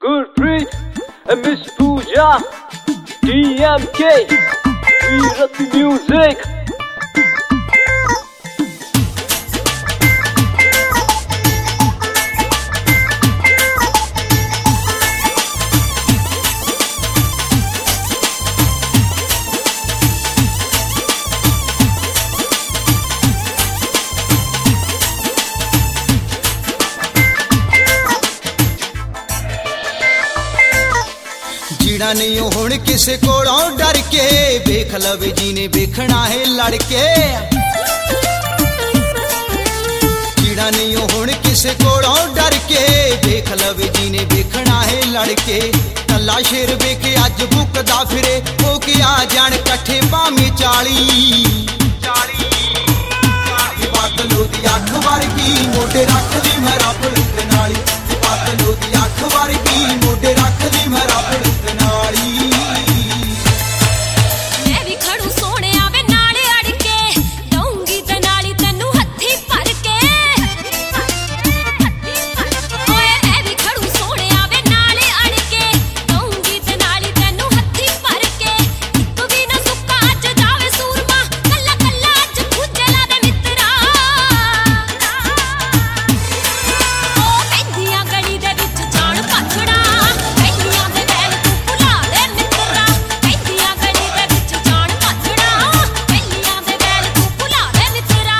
Gurpreet and Miss Pooja, DMK, we rock the music. जीना नहीं हुण किसे कोलों डर के, वेख लवे जी ने वेखना है लड़के। जीना नहीं हुण किसे कोलों डर के, वेख लवे जी ने वेखना है लड़के। कला शेर वेखे अज भुकदा फिरे, हो के आ जान कट्ठे भावें 40। बादलों दी अख वर्गी मोढे रखदी मैं रब दे नाली, बादलों दी अख वर्गी मोढे रखदी मैं रब दे नाली। मैं भी खड़ू सोहणिया वे नाल अड़ के, दऊंगी ते नाली तैनू हत्थी भर के। ओए मैं भी खड़ू सोहणिया वे नाल अड़ के, दऊंगी ते नाली तैनू हत्थी भर के। इक भी ना सुक्का अज जावे सूरमा, कल्ला कल्ला अज खुजे ला दे मित्रा। ओ कहंदियां गली दे विच जान पाछड़ा, कहंदियां दे वैल तू भुला दे मित्रा। कहंदियां गली दे विच जान पाछड़ा, कहंदियां दे वैल तू भुला दे मित्रा।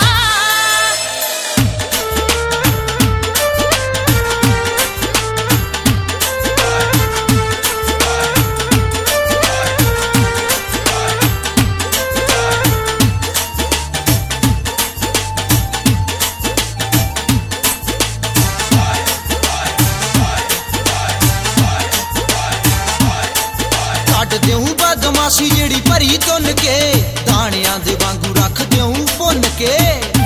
ਕੱਢ ਦਿਉਂ ਬਦਮਾਸ਼ੀ ਜਿਹੜੀ ਭਰੀ ਤੁੰਨ ਕੇ, ਦਾਣਿਆਂ ਦੇ ਵਾਂਗੂ ਰੱਖ ਦਿਉਂ ਭੁੰਨ ਕੇ।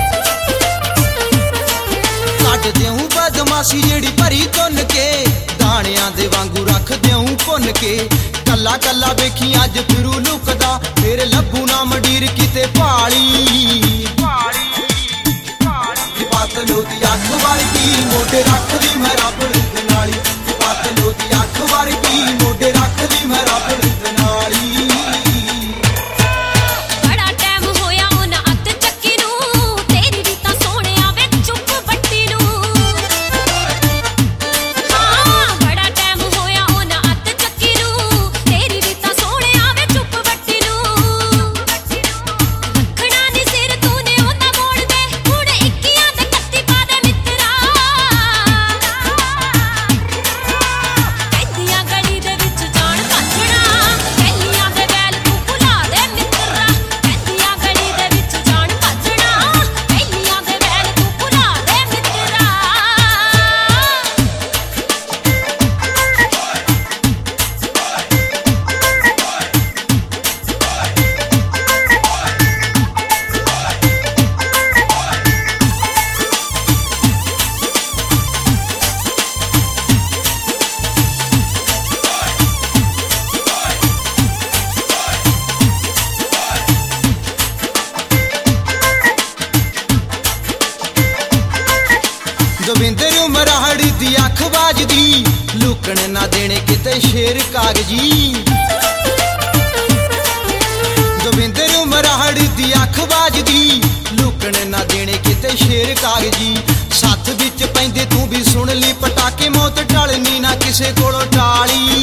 ਕੱਢ ਦਿਉਂ ਬਦਮਾਸ਼ੀ ਜਿਹੜੀ ਭਰੀ ਤੁੰਨ ਕੇ, ਦਾਣਿਆਂ ਦੇ ਵਾਂਗੂ ਰੱਖ ਦਿਉਂ ਭੁੰਨ ਕੇ। ਕੱਲਾ ਕੱਲਾ ਵੇਖੀ ਅੱਜ ਫਿਰੂ ਲੁਕਦਾ, ਫਿਰ ਲੱਭੂ ਨਾ ਮੰਡੀਰ ਕਿਤੇ ਭਾਲੀ। ਬਾਦਲੋਂ ਦੀ ਅੱਖ ਵਰਗੀ ਮੋਢੇ ਰੱਖਦੀ ਮੈਂ ਰੱਬ ਦੇ ਨਾਲੀ, ਬਾਦਲੋਂ ਦੀ ਅੱਖ ਵਰਗੀ ਮੋਢੇ ਰੱਖਦੀ ਮੈਂ ਰੱਬ ਦੇ ਨਾਲੀ। बड़ा टाइम होया उन्हां अत चक्की नूं, तेरी भी तां सोहणिया वे चुप बट्टी नूं। हाँ बड़ा टाइम होया उन्हां अत चक्की नूं, तेरी भी तां सोहणिया वे चुप बट्टी नूं। रखना नी सिर तूने ओंदा मोड़ दे, हुण 21 दे 31 पा दे मित्रा। कहंदियां गली दे विच जान पाछड़ा, कहंदियां दे वैल तू भुला दे मित्रा। कहंदियां गली दे विच जान पाछड़ा, कहंदियां दे वैल तू भुला दे मित्रा। ਗੋਬਿੰਦਰ ਮਰਾਹੜੀ ਦੀ ਅੱਖ ਵੱਜਦੀ, ਲੁਕਣ ਨਾ ਦੇਣੇ ਕਿਤੇ ਸ਼ੇਰ ਕਾਗਜੀ। ਗੋਬਿੰਦਰ ਮਰਾਹੜੀ ਦੀ ਅੱਖ ਵੱਜਦੀ, ਲੁਕਣ ਨਾ ਦੇਣੇ ਕਿਤੇ ਸ਼ੇਰ ਕਾਗਜੀ। ਸੱਥ ਵਿੱਚ ਪੈਂਦੇ ਤੂੰ ਵੀ ਸੁਣ ਲਈ ਪਟਾਕੇ, ਮੌਤ ਟਲਣੀ ਨਾ ਕਿਸੇ ਕੋਲੋਂ ਟਾਲੀ।